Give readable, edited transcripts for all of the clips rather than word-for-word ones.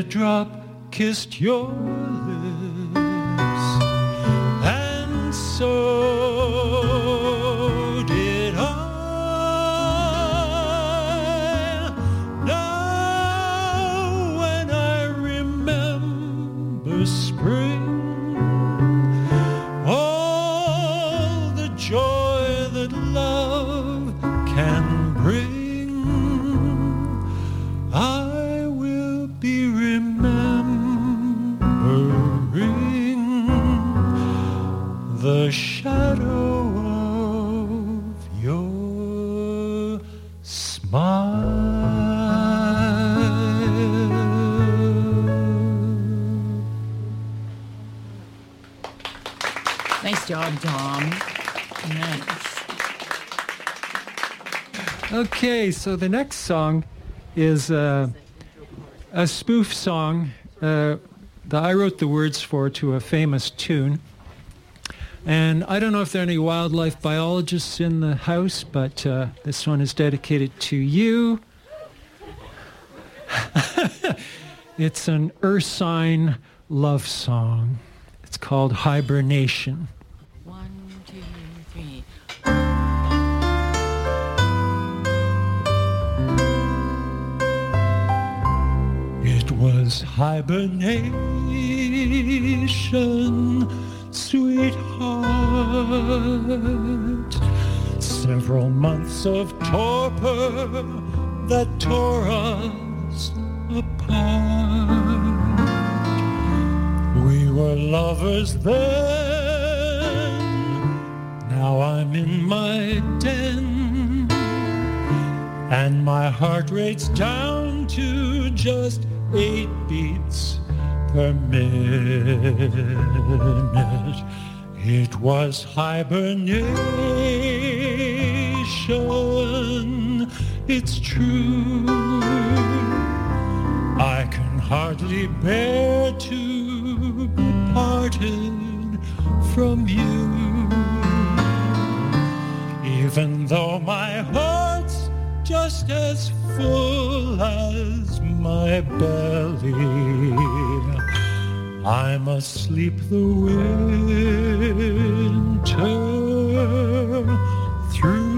teardrop kissed your lips, and so did I. Now when I remember spring, all the joy that love can bring, I will be remembering the shadow of your smile. Nice job, Tom. Nice. Okay, so the next song is a spoof song that I wrote the words for to a famous tune. And I don't know if there are any wildlife biologists in the house, but this one is dedicated to you. It's an ursine love song. It's called Hibernation. 1, 2, 3. It was hibernation, sweetheart. Several months of torpor that tore us apart. We were lovers then, now I'm in my den, and my heart rate's down to just 8 beats per minute. It was hibernation, it's true. I can hardly bear to be parted from you, even though my heart's just as full as my belly. I must sleep the winter through.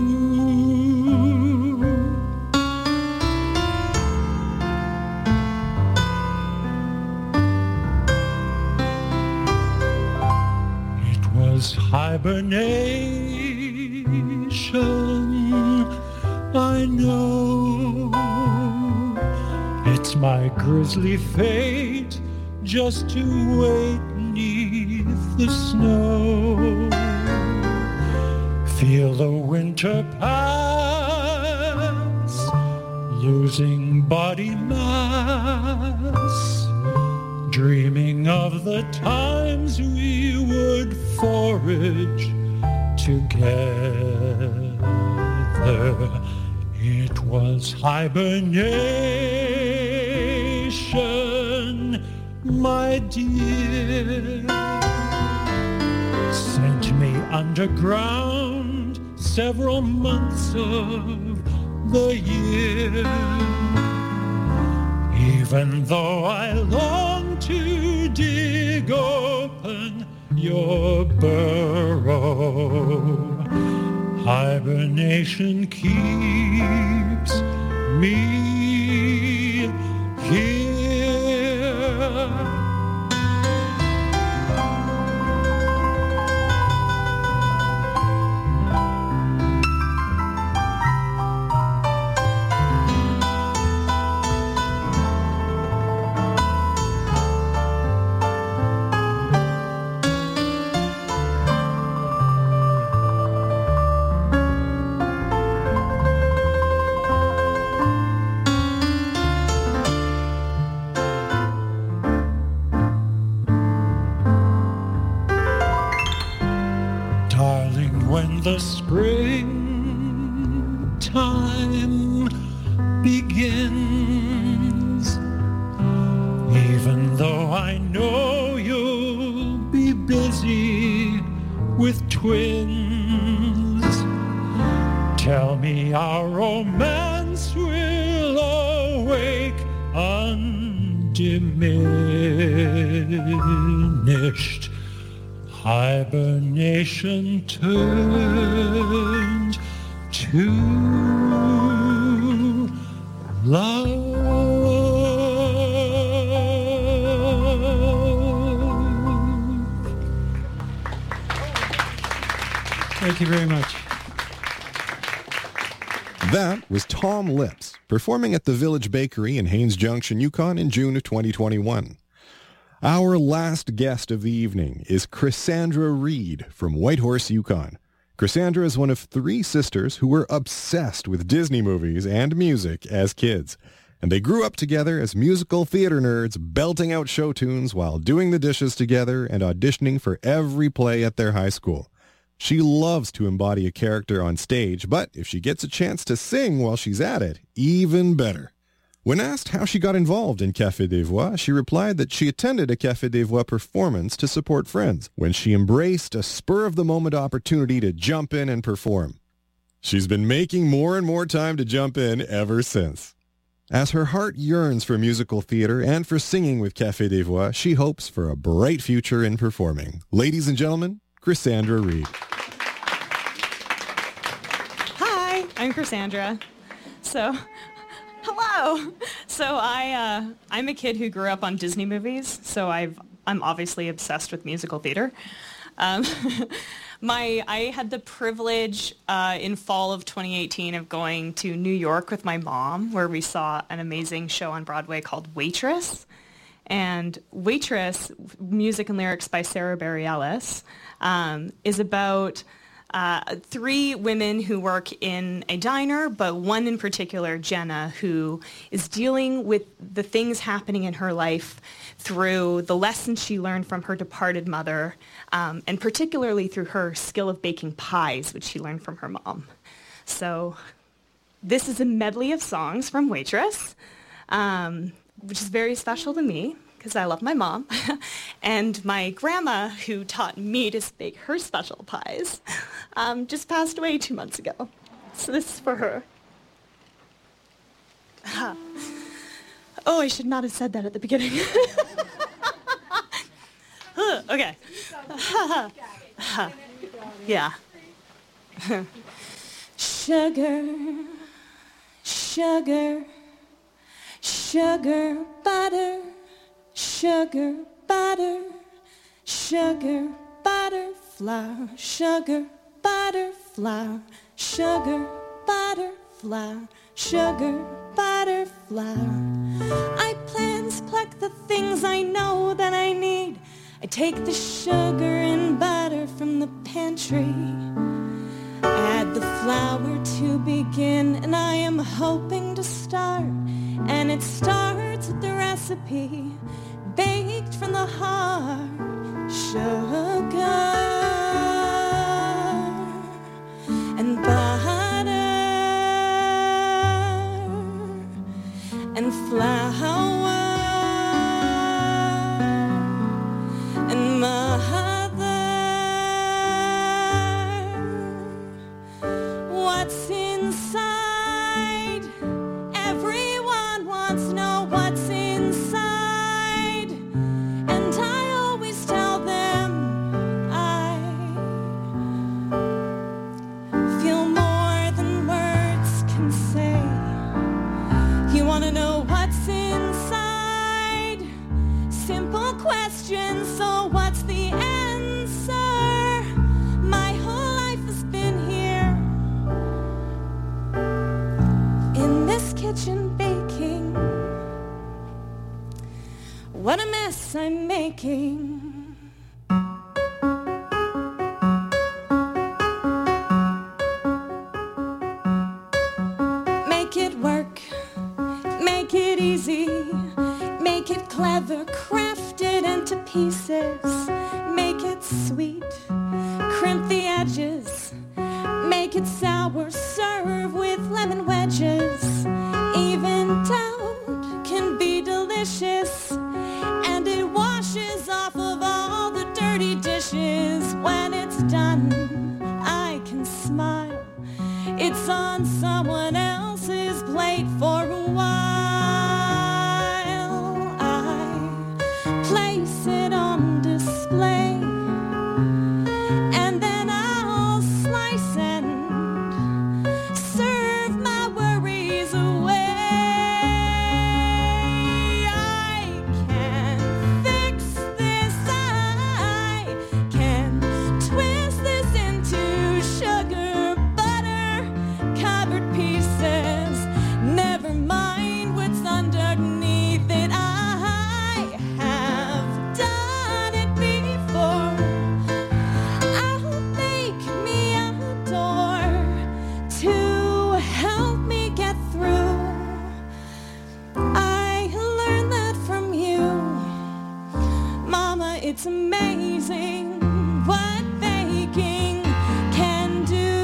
It was hibernation, I know. It's my grisly fate just to wait neath the snow. Feel the winter pass, losing body mass, dreaming of the times we would forage together. It was hibernation, my dear. Sent me underground several months of the year. Even though I long to dig open your burrow, hibernation keeps me here. The springtime begins, even though I know you'll be busy with twins. Tell me our romance will awake undiminished diminished. Hibernation turned to love. Thank you very much. That was Tom Lips, performing at the Village Bakery in Haines Junction, Yukon in June of 2021. Our last guest of the evening is Chrisandra Reed from Whitehorse, Yukon. Chrisandra is one of 3 sisters who were obsessed with Disney movies and music as kids, and they grew up together as musical theater nerds, belting out show tunes while doing the dishes together and auditioning for every play at their high school. She loves to embody a character on stage, but if she gets a chance to sing while she's at it, even better. When asked how she got involved in Café des Voix, she replied that she attended a Café des Voix performance to support friends, when she embraced a spur-of-the-moment opportunity to jump in and perform. She's been making more and more time to jump in ever since. As her heart yearns for musical theater and for singing with Café des Voix, she hopes for a bright future in performing. Ladies and gentlemen, Chrisandra Reed. Hi, I'm Chrisandra. Hello. I'm a kid who grew up on Disney movies, so I'm obviously obsessed with musical theater. I had the privilege in fall of 2018 of going to New York with my mom, where we saw an amazing show on Broadway called Waitress. And Waitress, music and lyrics by Sarah Bareilles, is about 3 women who work in a diner, but one in particular, Jenna, who is dealing with the things happening in her life through the lessons she learned from her departed mother, and particularly through her skill of baking pies, which she learned from her mom. So this is a medley of songs from Waitress, which is very special to me because I love my mom, and my grandma, who taught me to bake her special pies, just passed away 2 months ago. So this is for her. Oh, I should not have said that at the beginning. Okay. Yeah. Sugar, sugar, sugar, butter, sugar, butter, sugar, butter, flour, sugar, butter, flour, sugar, butter, flour, sugar, butter, flour. I plant, pluck the things I know that I need. I take the sugar and butter from the pantry, add the flour to begin, and I am hoping to start. And it starts with the recipe, baked from the heart, sugar and butter and flour and mother. What's inside? Everyone wants to know what's inside, and I always tell them I feel more than words can say. You want to know what's inside? Simple question, so what's the answer? My whole life has been here in this kitchen baking. What a mess I'm making. Make it work, make it easy, make it clever, craft it into pieces, make it sweet, crimp the edges, make it sour, serve with lemon wedges. Even doubt can be delicious, and it washes off of all the dirty dishes. When it's done, I can smile. It's on someone else's plate for a while. I it's amazing what baking can do.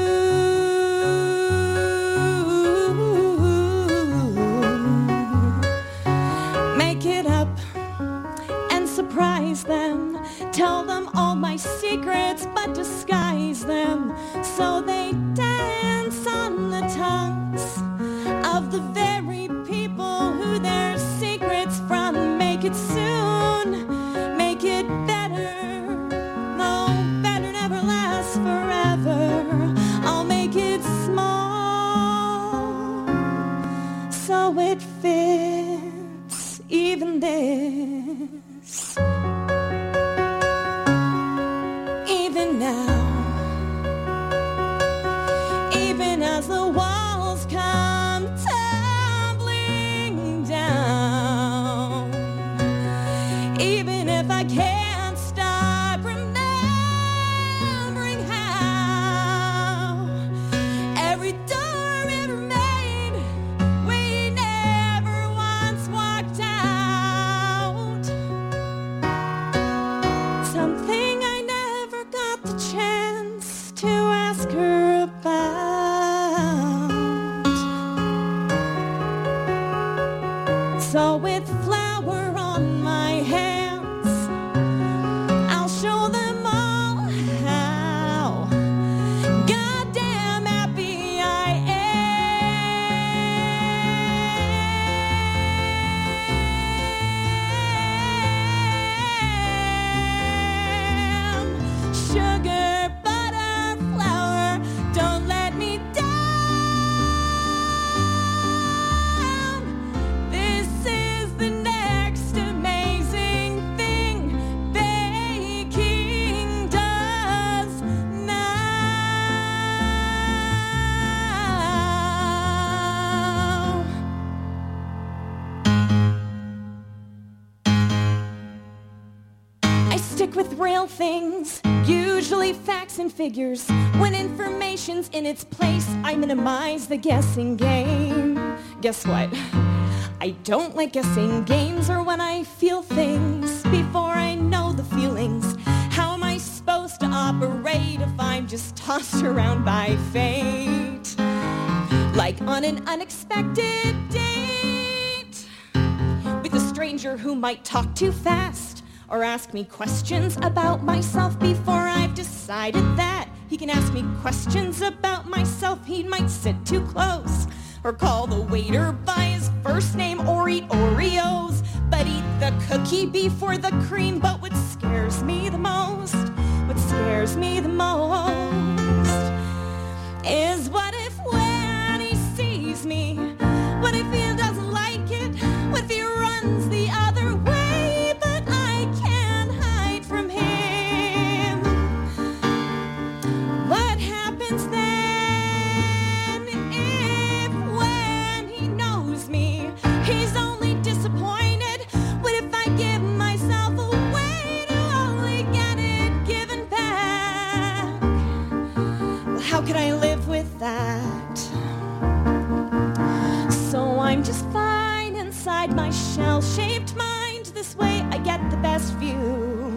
Make it up and surprise them. Tell them all my secrets, but disguise them so they dance on the tongues of the very people who their secrets from. Make it soon, make it better. No, better never lasts forever. I'll make it small so it fits even this. Even now, even as the walls come tumbling down, even if I can't stop remembering how every door ever made, we never once walked out. Something I never got the chance to ask her about. So with flour on my hands, I'll show them all how goddamn happy I am. Sugar, butter, flour, don't let me down. This is the next amazing thing baking does now. I stick with real things, usually facts and figures. When information's in its place, I minimize the guessing game. Guess what? I don't like guessing games or when I feel things before I know the feelings. How am I supposed to operate if I'm just tossed around by fate? Like on an unexpected date with a stranger who might talk too fast or ask me questions about myself before I've decided that he can ask me questions about myself. He might sit too close or call the waiter by his first name or eat Oreos, but eat the cookie before the cream. But what scares me the most is what if when he sees me, what if he doesn't like it, what if he runs the other way, but I can't hide from him? What happens then if when he knows me, he's only disappointed? What if I give myself away to only get it given back? Well, how could I live with that? So I'm just fine inside my shell-shaped mind. This way I get the best view,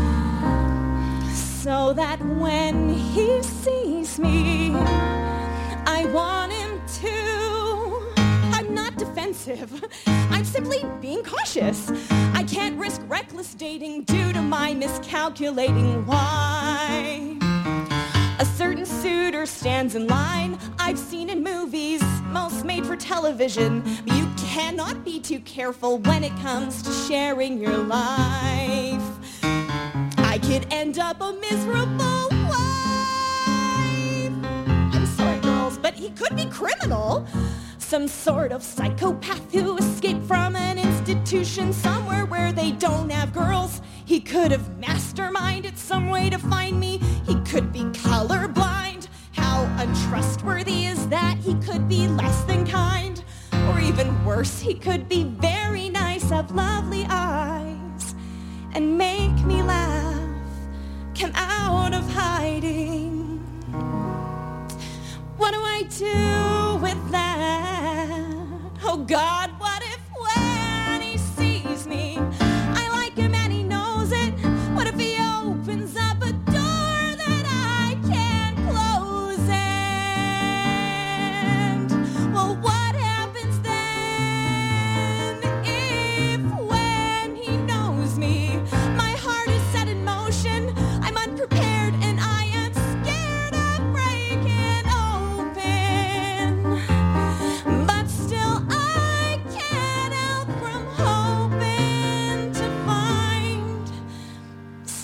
so that when he sees me, I want him to. I'm not defensive. I'm simply being cautious. I can't risk reckless dating due to my miscalculating why. A certain suitor stands in line I've seen in movies, most made for television. But you cannot be too careful when it comes to sharing your life. I could end up a miserable wife. I'm sorry, girls, but he could be criminal. Some sort of psychopath who escaped from an institution somewhere where they don't have girls. He could have masterminded some way to find me. He could be colorblind. How untrustworthy is that? He could be less than kind. Or even worse, he could be very nice, have lovely eyes, and make me laugh, come out of hiding. What do I do with that? Oh God, what if when he sees me, I like him and he knows it? What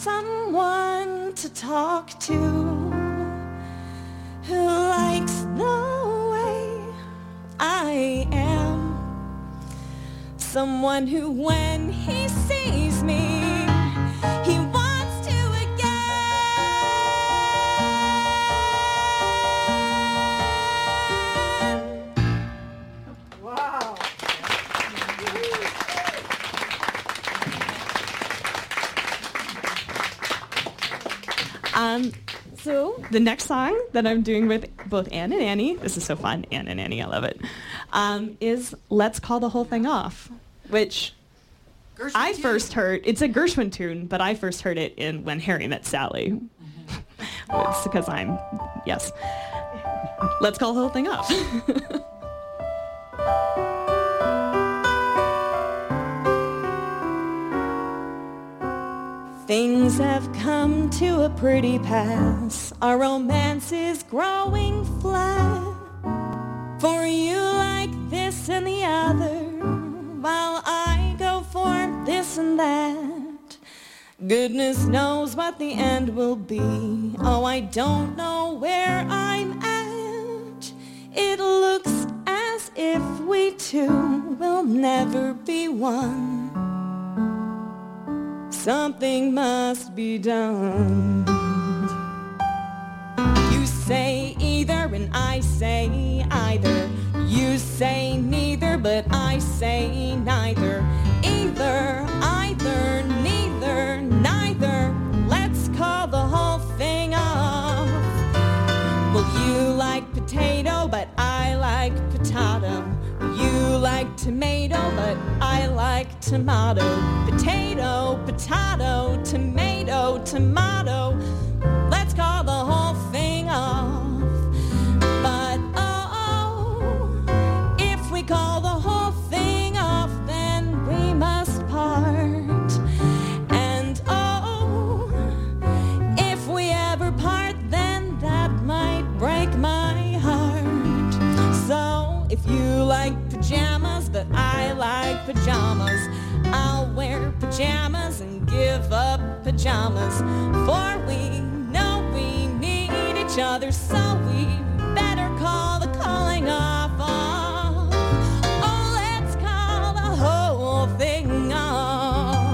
someone to talk to who likes the way I am. Someone who, when he sees me, he wants to again. Wow. So the next song that I'm doing with both Anne and Annie, this is so fun, Anne and Annie, I love it, is Let's Call the Whole Thing Off, which I first heard, it's a Gershwin tune, but I first heard it in When Harry Met Sally. It's because yes. Let's call the whole thing off. Things have come to a pretty pass. Our romance is growing flat. For you like this and the other, while I go for this and that. Goodness knows what the end will be. Oh, I don't know where I'm at. It looks as if we two will never be one. Something must be done. You say either and I say either. You say neither but I say neither. Either, either, neither, neither. Let's call the whole thing off. Well, you like potato but I like potato. You like tomato, but I like tomato. Potato, potato, tomato, tomato. Let's call the whole thing off. But oh, if we call the whole thing off, then we must part. And oh, if we ever part, then that might break my heart. So if you like pajamas, but I like pajamas, I'll wear pajamas and give up pajamas. For we know we need each other, so we better call the calling off. Oh, let's call the whole thing off.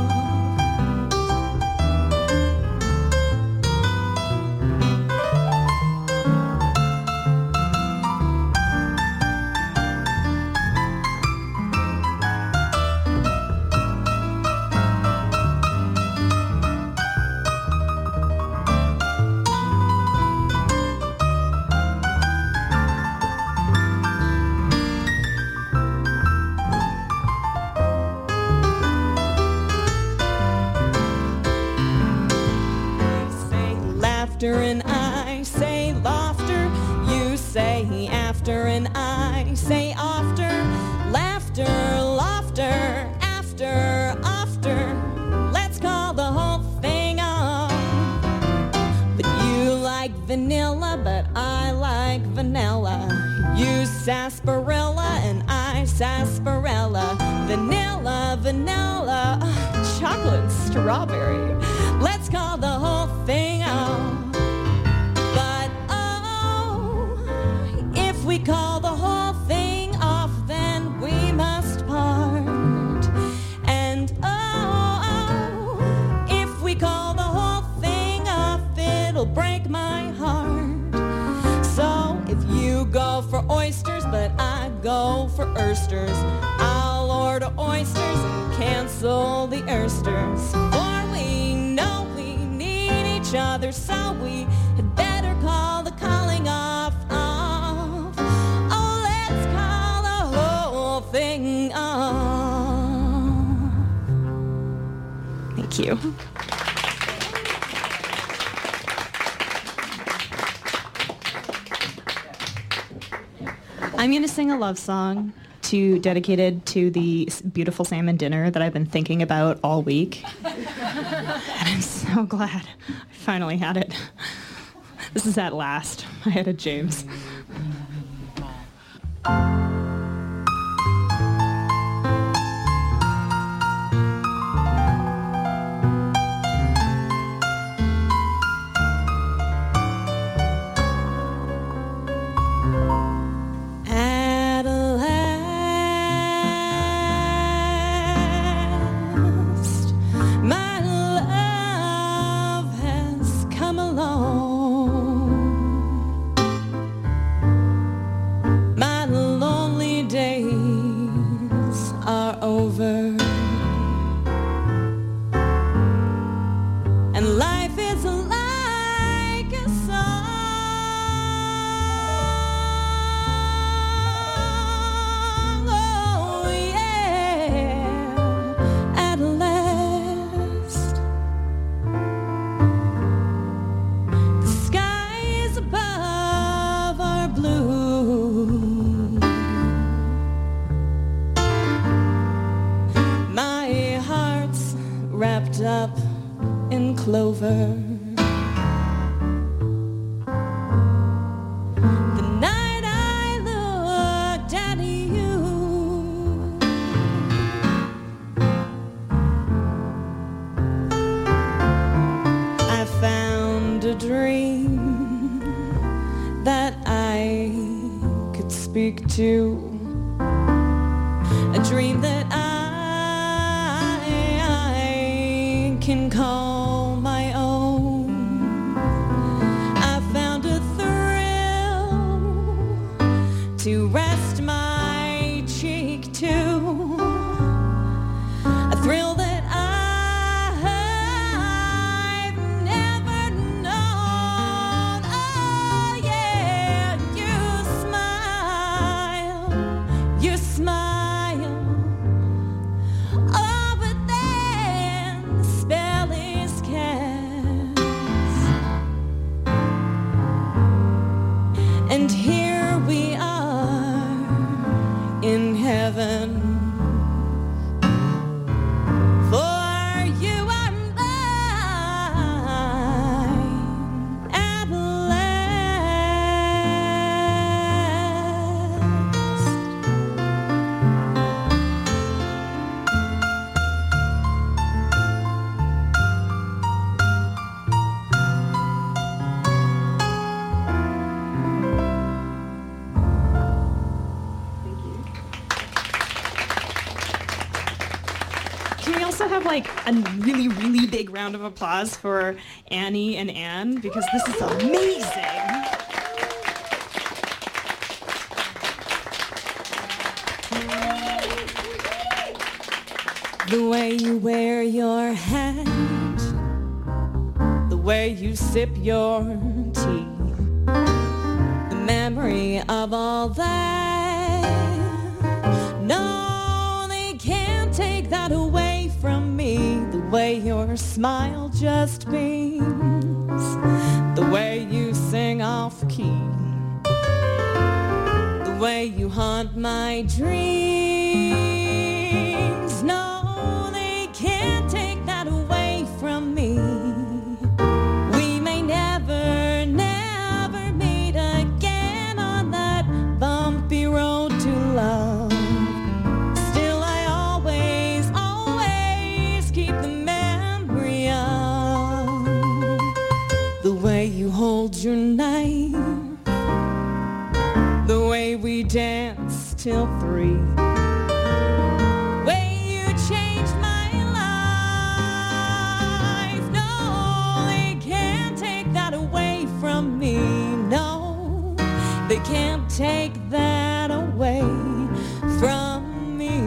And I say laughter, you say after, and I say after. Laughter, laughter, after, after. Let's call the whole thing off. But you like vanilla, but I like vanilla. You sarsaparilla and I sarsaparilla. Vanilla, vanilla, chocolate and strawberry. Let's call the whole thing off. If we call the whole thing off, then we must part. And oh, if we call the whole thing off, it'll break my heart. So if you go for oysters, but I go for oysters, I'll order oysters and cancel the oysters. For we know we need each other, so we had better call the calling off. Thing on. Thank you. I'm going to sing a love song dedicated to the beautiful salmon dinner that I've been thinking about all week. And I'm so glad I finally had it. This is at last. I had a James. clover. The night I looked at you, I found a dream that I could speak to, a dream that I can call my own. I found a thrill to rest my cheek to, a thrill that I've never known. Oh yeah, you smile, oh, but then the spell is cast, and here we are in heaven. For you are mine at last. Can we also have like a really, really big round of applause for Annie and Anne, because this is amazing. The way you wear your hat, the way you sip your tea, the memory of all that. No, they can't take that away from me. The way your smile just beams, the way you sing off key, the way you haunt my dreams. No, they can't take that away from me. We may never, never meet again on that bumpy road to love. Still, I always, always keep the memory of the way you hold your knife, the way we dance till 3. Way you changed my life. No, they can't take that away from me. No, they can't take that away from me.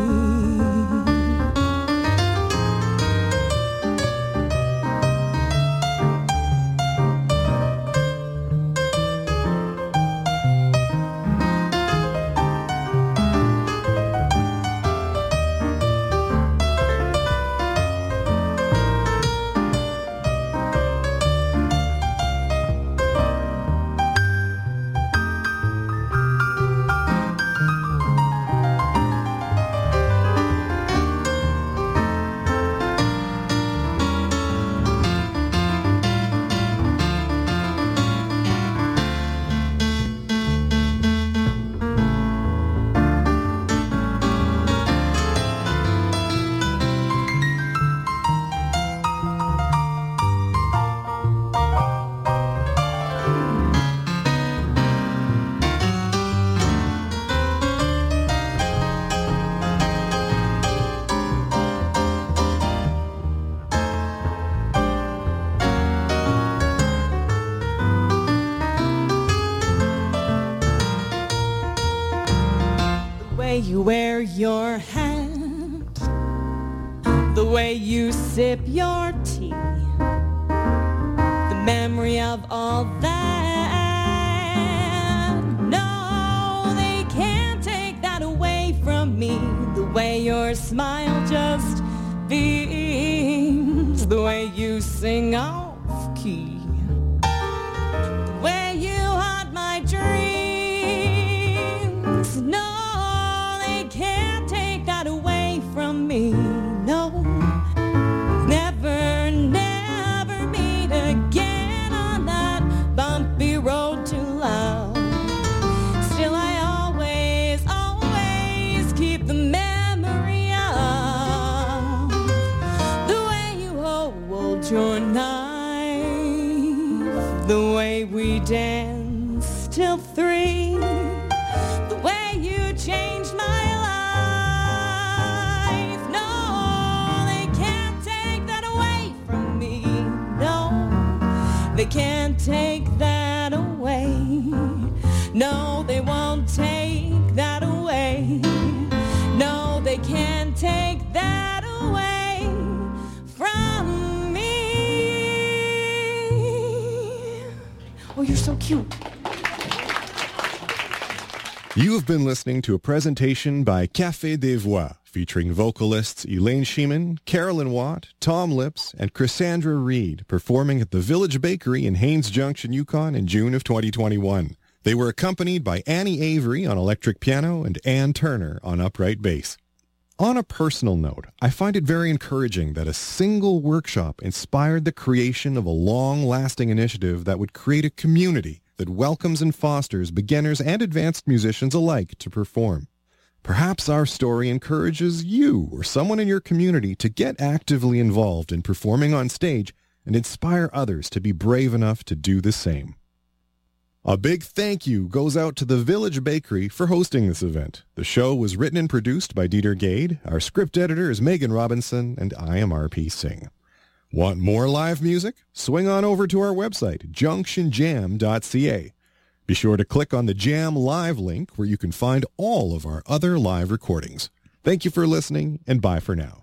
You wear your hat, the way you sip your tea, the memory of all that. No, they can't take that away from me. The way your smile just beams, the way you sing off key, the way you haunt my dreams. No, can't take that away from me. No, never, never knife, the way we danced till 3, the way you changed my life. No, they can't take that away from me. No, they can't take that away. No, they won't take that away. No, they can't take that away from me. Oh, you're so cute. You have been listening to a presentation by Café des Voix, featuring vocalists Elaine Sheeman, Carolyn Watt, Tom Lips, and Cassandra Reed, performing at the Village Bakery in Haines Junction, Yukon in June of 2021. They were accompanied by Annie Avery on electric piano and Ann Turner on upright bass. On a personal note, I find it very encouraging that a single workshop inspired the creation of a long-lasting initiative that would create a community that welcomes and fosters beginners and advanced musicians alike to perform. Perhaps our story encourages you or someone in your community to get actively involved in performing on stage and inspire others to be brave enough to do the same. A big thank you goes out to the Village Bakery for hosting this event. The show was written and produced by Dieter Gade. Our script editor is Megan Robinson, and I am R.P. Singh. Want more live music? Swing on over to our website, junctionjam.ca. Be sure to click on the Jam Live link where you can find all of our other live recordings. Thank you for listening, and bye for now.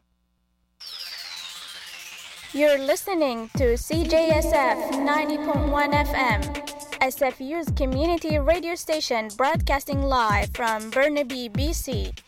You're listening to CJSF 90.1 FM, SFU's community radio station broadcasting live from Burnaby, BC.